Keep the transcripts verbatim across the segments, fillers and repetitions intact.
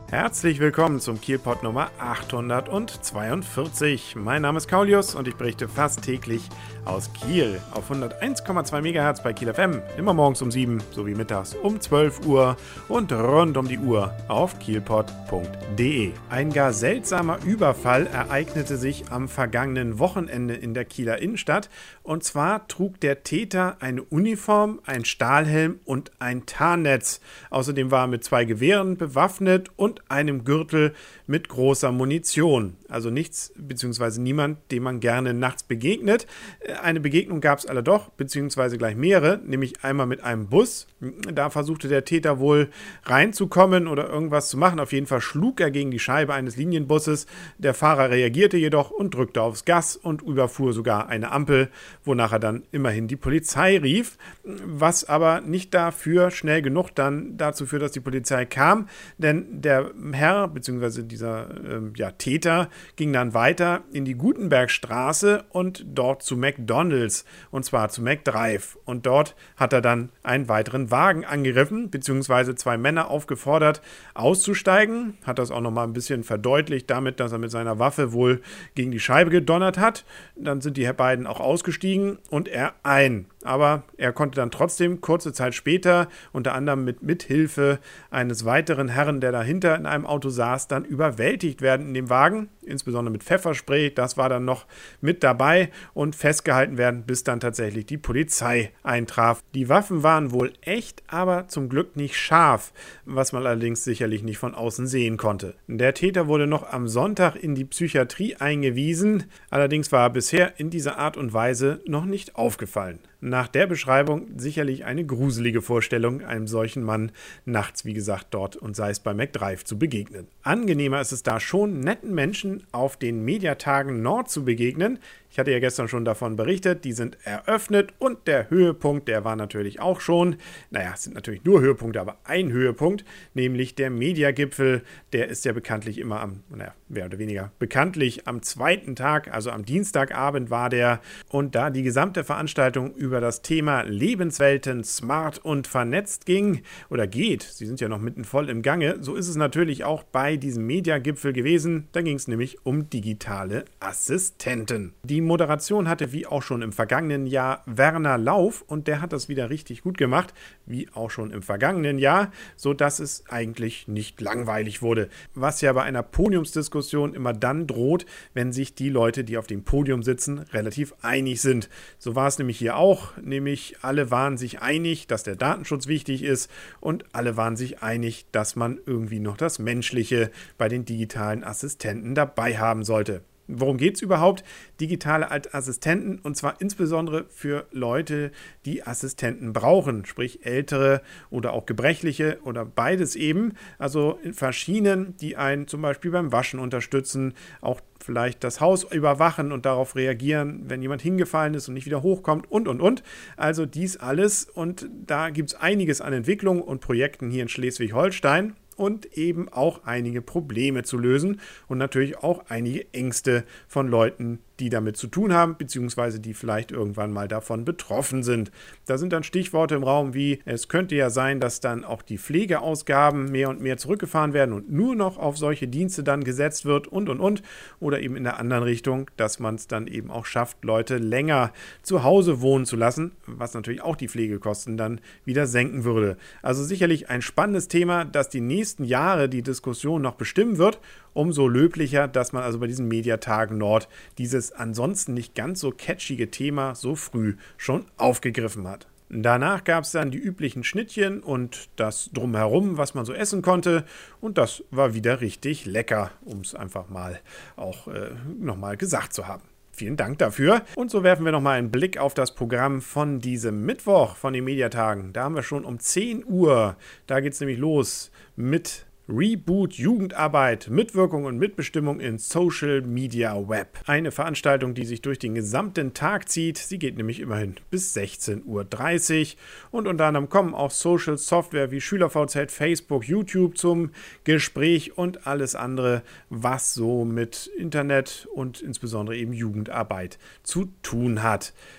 Herzlich willkommen zum Kielpot Nummer achthundertzweiundvierzig. Mein Name ist Kaulius und ich berichte fast täglich aus Kiel auf hunderteins Komma zwei Megahertz bei Kiel F M, immer morgens um sieben sowie mittags um zwölf Uhr und rund um die Uhr auf kielpot punkt de. Ein gar seltsamer Überfall ereignete sich am vergangenen Wochenende in der Kieler Innenstadt, und zwar trug der Täter eine Uniform, ein Stahlhelm und ein Tarnnetz. Außerdem war er mit zwei Gewehren bewaffnet und einem Gürtel mit großer Munition. Also nichts bzw. niemand, dem man gerne nachts begegnet. Eine Begegnung gab es alle doch, beziehungsweise gleich mehrere, nämlich einmal mit einem Bus. Da versuchte der Täter wohl reinzukommen oder irgendwas zu machen. Auf jeden Fall schlug er gegen die Scheibe eines Linienbusses. Der Fahrer reagierte jedoch und drückte aufs Gas und überfuhr sogar eine Ampel, wonach er dann immerhin die Polizei rief, was aber nicht dafür schnell genug dann dazu führt, dass die Polizei kam, denn der Herr bzw. dieser äh, ja, Täter ging dann weiter in die Gutenbergstraße und dort zu McDonald's, und zwar zu McDrive, und dort hat er dann einen weiteren Wagen angegriffen bzw. zwei Männer aufgefordert auszusteigen, hat das auch nochmal ein bisschen verdeutlicht damit, dass er mit seiner Waffe wohl gegen die Scheibe gedonnert hat. Dann sind die beiden auch ausgestiegen und er ein. Aber er konnte dann trotzdem kurze Zeit später, unter anderem mit Mithilfe eines weiteren Herrn, der dahinter in einem Auto saß, dann überwältigt werden in dem Wagen, insbesondere mit Pfefferspray, das war dann noch mit dabei, und festgehalten werden, bis dann tatsächlich die Polizei eintraf. Die Waffen waren wohl echt, aber zum Glück nicht scharf, was man allerdings sicherlich nicht von außen sehen konnte. Der Täter wurde noch am Sonntag in die Psychiatrie eingewiesen, allerdings war er bisher in dieser Art und Weise noch nicht aufgefallen. Nach der Beschreibung sicherlich eine gruselige Vorstellung, einem solchen Mann nachts, wie gesagt, dort und sei es bei McDrive zu begegnen. Angenehmer ist es da schon, netten Menschen auf den Mediatagen Nord zu begegnen. Ich hatte ja gestern schon davon berichtet, die sind eröffnet, und der Höhepunkt, der war natürlich auch schon, naja, es sind natürlich nur Höhepunkte, aber ein Höhepunkt, nämlich der Mediagipfel, der ist ja bekanntlich immer am, naja, mehr oder weniger bekanntlich am zweiten Tag, also am Dienstagabend war der, und da die gesamte Veranstaltung über das Thema Lebenswelten smart und vernetzt ging oder geht, sie sind ja noch mitten voll im Gange, so ist es natürlich auch bei diesem Mediagipfel gewesen, da ging es nämlich um digitale Assistenten. Die Moderation hatte wie auch schon im vergangenen Jahr Werner Lauf, und der hat das wieder richtig gut gemacht, wie auch schon im vergangenen Jahr, sodass es eigentlich nicht langweilig wurde. Was ja bei einer Podiumsdiskussion immer dann droht, wenn sich die Leute, die auf dem Podium sitzen, relativ einig sind. So war es nämlich hier auch, nämlich alle waren sich einig, dass der Datenschutz wichtig ist, und alle waren sich einig, dass man irgendwie noch das Menschliche bei den digitalen Assistenten dabei haben sollte. Worum geht es überhaupt? Digitale Assistenten, und zwar insbesondere für Leute, die Assistenten brauchen, sprich Ältere oder auch Gebrechliche oder beides eben. Also in verschiedenen, die einen zum Beispiel beim Waschen unterstützen, auch vielleicht das Haus überwachen und darauf reagieren, wenn jemand hingefallen ist und nicht wieder hochkommt und, und, und. Also dies alles, und da gibt es einiges an Entwicklungen und Projekten hier in Schleswig-Holstein. Und eben auch einige Probleme zu lösen und natürlich auch einige Ängste von Leuten, die damit zu tun haben, beziehungsweise die vielleicht irgendwann mal davon betroffen sind. Da sind dann Stichworte im Raum wie, es könnte ja sein, dass dann auch die Pflegeausgaben mehr und mehr zurückgefahren werden und nur noch auf solche Dienste dann gesetzt wird und, und, und. Oder eben in der anderen Richtung, dass man es dann eben auch schafft, Leute länger zu Hause wohnen zu lassen, was natürlich auch die Pflegekosten dann wieder senken würde. Also sicherlich ein spannendes Thema, das die nächsten Jahre die Diskussion noch bestimmen wird. Umso löblicher, dass man also bei diesen Mediatagen Nord dieses ansonsten nicht ganz so catchige Thema so früh schon aufgegriffen hat. Danach gab es dann die üblichen Schnittchen und das Drumherum, was man so essen konnte, und das war wieder richtig lecker, um es einfach mal auch äh, nochmal gesagt zu haben. Vielen Dank dafür. Und so werfen wir nochmal einen Blick auf das Programm von diesem Mittwoch von den Mediatagen. Da haben wir schon um zehn Uhr, da geht es nämlich los mit Reboot Jugendarbeit, Mitwirkung und Mitbestimmung in Social Media Web. Eine Veranstaltung, die sich durch den gesamten Tag zieht. Sie geht nämlich immerhin bis sechzehn Uhr dreißig. Und unter anderem kommen auch Social Software wie SchülerVZ, Facebook, YouTube zum Gespräch und alles andere, was so mit Internet und insbesondere eben Jugendarbeit zu tun hat.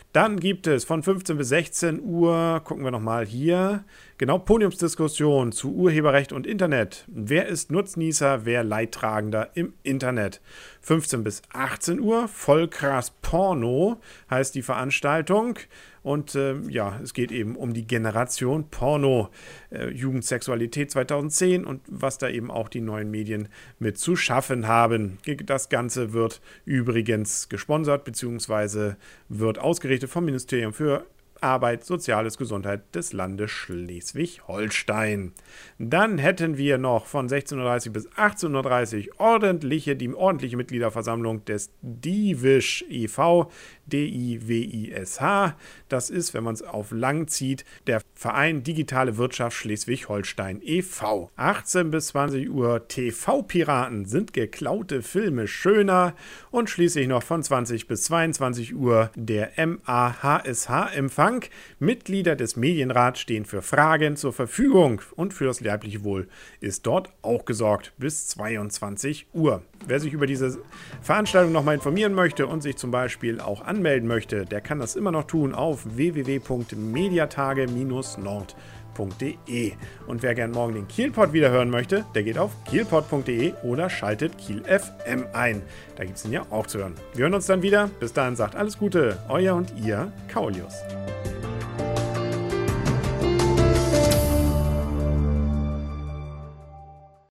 Dann gibt es von fünfzehn bis sechzehn Uhr, gucken wir nochmal hier, genau, Podiumsdiskussion zu Urheberrecht und Internet. Wer ist Nutznießer, wer Leidtragender im Internet? fünfzehn bis achtzehn Uhr, voll krass Porno heißt die Veranstaltung. Und äh, ja, es geht eben um die Generation Porno, äh, Jugendsexualität zweitausendzehn und was da eben auch die neuen Medien mit zu schaffen haben. Das Ganze wird übrigens gesponsert bzw. wird ausgerichtet vom Ministerium für Arbeit, Soziales, Gesundheit des Landes Schleswig-Holstein. Dann hätten wir noch von sechzehn Uhr dreißig bis achtzehn Uhr dreißig ordentliche, die ordentliche Mitgliederversammlung des Divisch e V, D I W I S H. Das ist, wenn man es auf lang zieht, der Verein Digitale Wirtschaft Schleswig-Holstein e V. achtzehn bis zwanzig Uhr T V-Piraten, sind geklaute Filme schöner? Und schließlich noch von zwanzig bis zweiundzwanzig Uhr der M A H S H-Empfang. Mitglieder des Medienrats stehen für Fragen zur Verfügung und für das leibliche Wohl ist dort auch gesorgt bis zweiundzwanzig Uhr. Wer sich über diese Veranstaltung nochmal informieren möchte und sich zum Beispiel auch anmelden möchte, der kann das immer noch tun auf w w w punkt mediatage Bindestrich nord punkt de. Und wer gern morgen den Kielpod wieder hören möchte, der geht auf kielpod punkt de oder schaltet Kiel F M ein. Da gibt es ihn ja auch zu hören. Wir hören uns dann wieder. Bis dahin sagt alles Gute, euer und ihr Kaulius.